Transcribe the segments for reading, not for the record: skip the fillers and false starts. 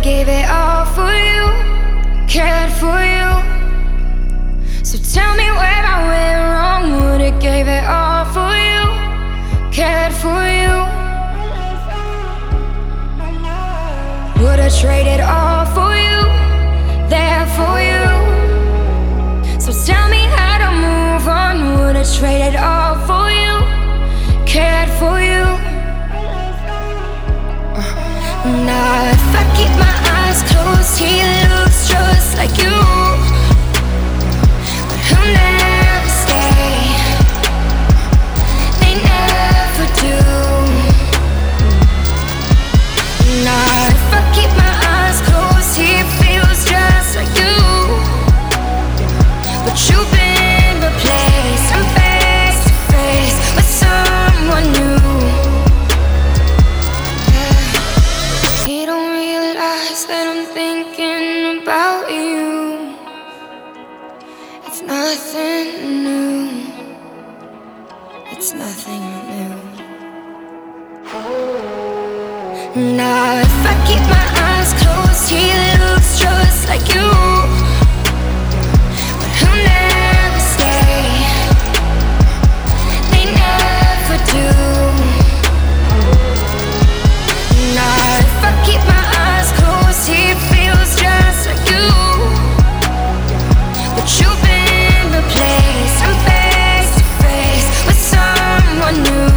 gave it all for you, cared for you. So tell me where I went wrong. Would've gave it all for you, cared for you. Would've traded all for you, there for you. So tell me how to move on. Would've traded all for you, cared for you. Now if I keep my eyes closed, he looks just like you, but he'll never stay. They never do. Now if I keep my eyes closed, he feels just like you, but you've been replaced. I'm face to face with someone new. He don't realize that I'm thinking about you. It's nothing new. It's nothing new. Now if I keep my eyes closed, he looks just like you, but he'll never stay. They never do. Now if I keep my eyes closed, he feels just like you, but you've been replaced. I'm face to face with someone new.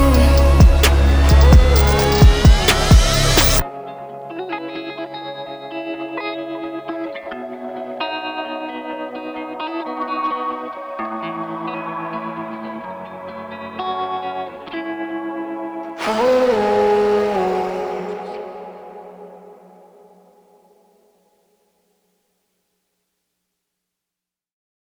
Oh.